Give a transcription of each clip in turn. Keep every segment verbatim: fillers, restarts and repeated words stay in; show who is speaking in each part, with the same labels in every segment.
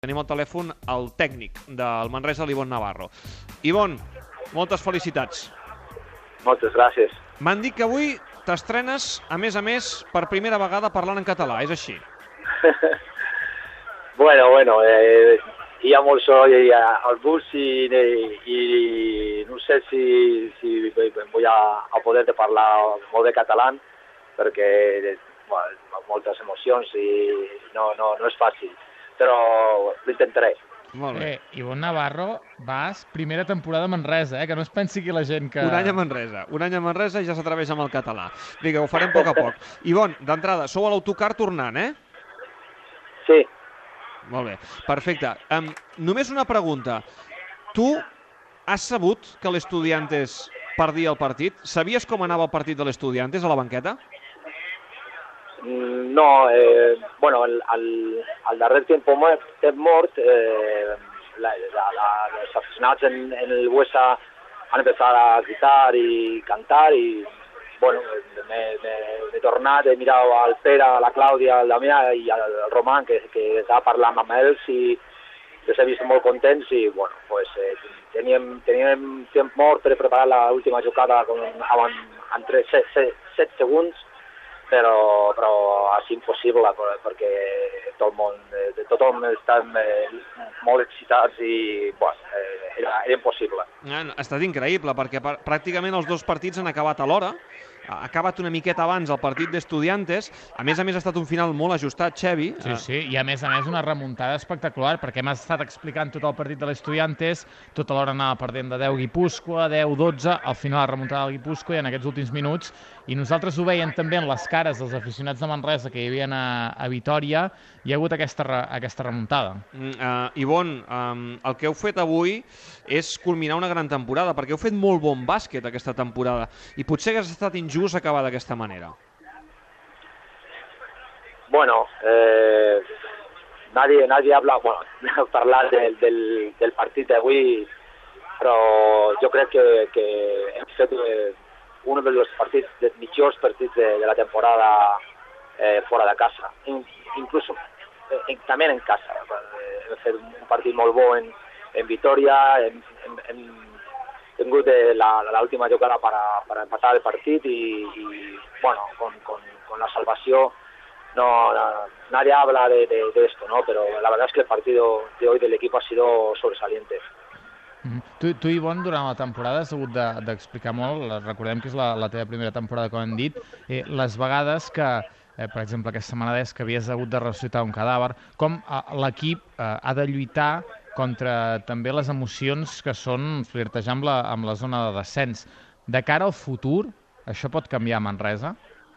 Speaker 1: Tenim al telèfon el tècnic del Manresa, l'Ivon Navarro. Ivon, moltes felicitats.
Speaker 2: Moltes gràcies.
Speaker 1: M'han dit que avui t'estrenes, a més a més, per primera vegada parlant en català, és així?
Speaker 2: bueno, bueno, eh, hi ha molt soroll al bus i, i no sé si, si vull a, a poder de parlar molt de català, perquè bueno, moltes emocions i no, no, no és fàcil. Però l'intentaré.
Speaker 1: Molt bé.
Speaker 3: Eh, Ivon Navarro, vas primera temporada a Manresa, eh? Que no es pensi aquí la gent que...
Speaker 1: Un any a Manresa, un any a Manresa i ja s'atreveix amb el català. Vinga, ho farem a poc a poc. Ivon, d'entrada, sou a l'autocar tornant, eh?
Speaker 2: Sí.
Speaker 1: Molt bé, perfecte. Um, només una pregunta. Tu has sabut que l'Estudiantes perdia el partit? Sabies com anava el partit de l'Estudiantes a la banqueta?
Speaker 2: No, eh, bueno, al, al, al darrer tiempo mort, mort eh, la, la, la, los aficionados en, en el Buesa han empezado a gritar y cantar y bueno, me, me, me he tornat, he mirado al Pere, a la Clàudia, al Damià i al Roman que, que estava parlant amb ells i els he vist molt contents i bueno, pues eh, teníem, teníem temps mort per preparar l'última jugada con, amb, entre set segons, però, però és impossible perquè tot el món, tothom està molt excitats i bueno, era, era impossible.
Speaker 1: Ha estat increïble perquè pràcticament els dos partits han acabat alhora. Ha acabat una miqueta abans el partit d'Estudiantes. A més a més ha estat un final molt ajustat, Xevi.
Speaker 3: Sí, sí, i a més a més una remuntada espectacular perquè hem estat explicant tot el partit de l'Estudiantes, tot alhora anava perdent de deu Guipúscoa, deu dotze, al final la remuntada del Guipúscoa i en aquests últims minuts, i nosaltres ho veiem també en les cares dels aficionats de Manresa que hi havia a, a Vitòria, hi ha hagut aquesta, aquesta remuntada. Mm,
Speaker 1: uh, Ivon, um, el que heu fet avui és culminar una gran temporada, perquè heu fet molt bon bàsquet aquesta temporada, i potser hagués estat injust acabar d'aquesta manera.
Speaker 2: Bueno, eh, nadie, nadie habla, bueno, parlar del, del, del partit d'avui, però jo crec que, que hem fet eh, un dels partits, dels millors partits de, de la temporada eh, fora de casa, In, incluso eh, també en casa. Eh, hem fet un partit molt bo en, en Vitòria, hem, hem, hem tingut la, la última jugada para, para empatar el partit y, y bueno, con, con, con la salvación no, no, nadie habla de, de, de esto, ¿no? Pero la verdad es que el partido de hoy del equipo ha sido sobresaliente.
Speaker 3: Mm-hmm. Tu, tu, Ivon, durant la temporada has hagut d'explicar de, molt, recordem que és la, la teva primera temporada, com hem dit, eh, les vegades que, eh, per exemple, aquesta setmana des que havies hagut de ressuscitar un cadàver, com eh, l'equip eh, ha de lluitar contra també les emocions que són flirtejar amb la, amb la zona de descens. De cara al futur, això pot canviar a Manresa?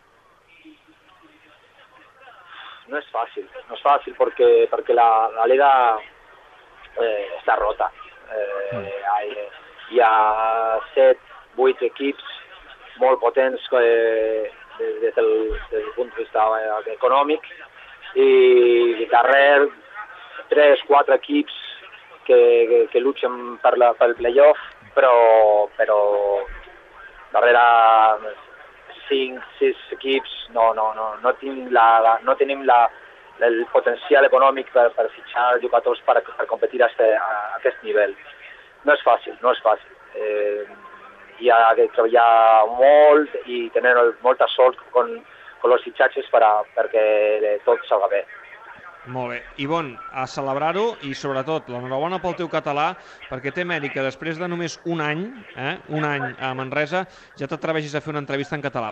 Speaker 2: No és fàcil, no és fàcil perquè, perquè la, la liga eh, està rota. Eh, mm. Hi ha set, vuit equips molt potents eh, des, del, des del punt de vista econòmic i darrere tres, quatre equips que, que, que lluiten per, la, per el playoff, però, però darrere cinc, sis equips no, no, no, no tenim, la, no tenim la, el potencial econòmic per, per fitxar jugadors per, per competir a, este, a aquest nivell. No és fàcil, no és fàcil. Eh, hi ha que treballar molt i tenir molta sort con, con els fitxatges per a, perquè tot salga bé.
Speaker 1: Molt bé. Ivon, a celebrar-ho i sobretot l'enhorabona pel teu català perquè té mèrit que després de només un any, eh, un any a Manresa, ja t'atreveixis a fer una entrevista en català.